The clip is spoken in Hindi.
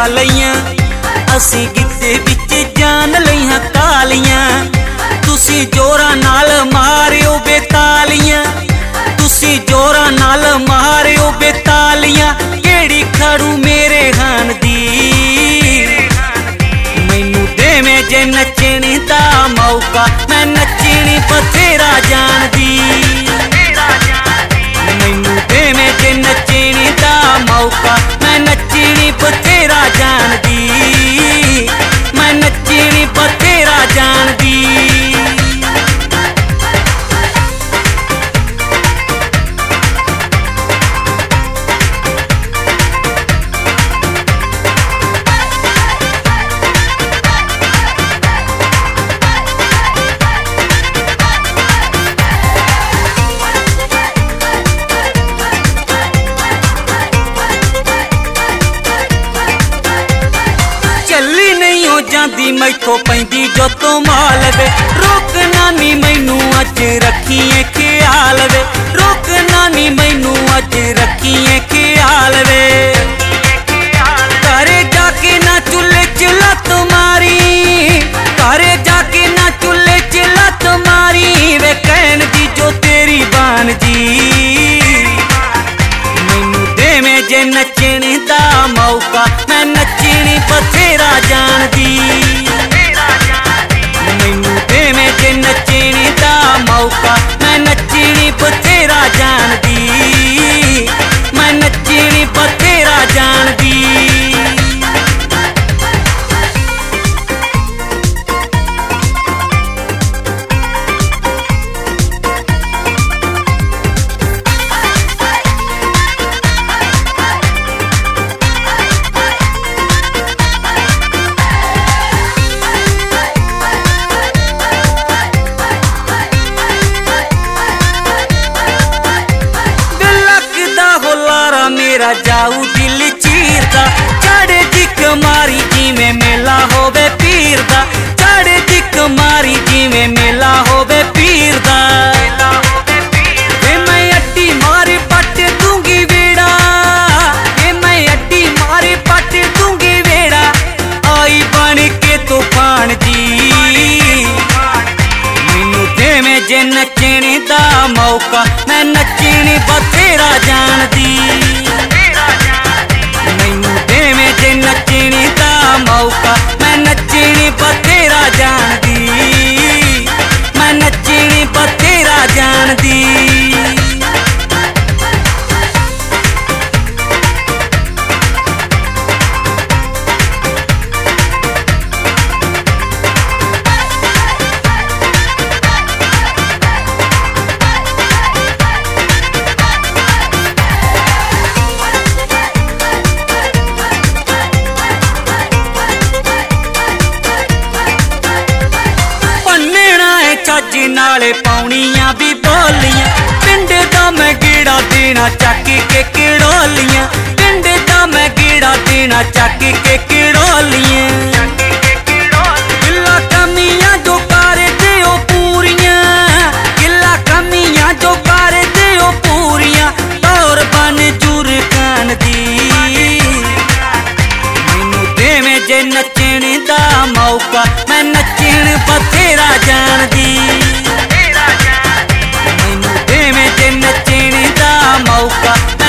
लईयां असी गिद्दे विच जान लईयां कालियां तुसी जोरा नाल मारियो बेतालियां तुसी जोरा नाल मारियो बेतालियां केड़ी खड़ू मेरे हान दी मैनू देवें जे नचने दा मौका मैं नचनी बथेरा जानदी मैनू देवें जे नचने दा मौका मैं नचनी बथेरा जानदी मैं नचनी बथेरा जानदी चली नहीं हो जाती मैथों पैंदी जो तो माल वे रोकना नी मैनू अज रखिए ख्याल वे रोकना नी मैनू अज रखिए ख्याल वे घरे जाके ना चूल्हे चला तुम्हारी घरे जाके ना चूल्हे चला तुम्हारी वे कहन दी जो तेरी बान जी मैनू देवें जे नचने दा मौका मैं नचनी बथेरा जानदी मैनू देवें जे नचने दा मौका मैं नचनी बथेरा जानदी मैं नचनी बथेरा जानदी मेरा जाऊ दिल चीरदा चढ़े दिक मारी जिवें मेला होवे पीर दा चढ़े दिक मारी जिवें मेला होवे पीर दा मैं अड्डी मारे पट दूंगी वेड़ा मैं अड्डी मारे पट दूंगी वेड़ा आई बन के तूफान जी मैनू देवें जे नचने दा मौका मैं नचनी बथेरा जानदी मैनू देवें जे नचने दा मौका मैं नचनी बथेरा जानदी मैं नचनी बथेरा जानदी छज नाले पाउनियां भी बोलियां पिंड दा मैं गेड़ा देना चक के किड़ोलियां पिंड दा मैं गेड़ा देना चक के किड़ोलियां गिला कमियां जो कर दिओ पूरियां गिला कमियां जो कर दिओ पूरियां तौर बन जूर खान दी मैनू देवें जे नचने दा मौका मैं नचन बथेरा जानदी मैनू देवें जे नचने दा मौका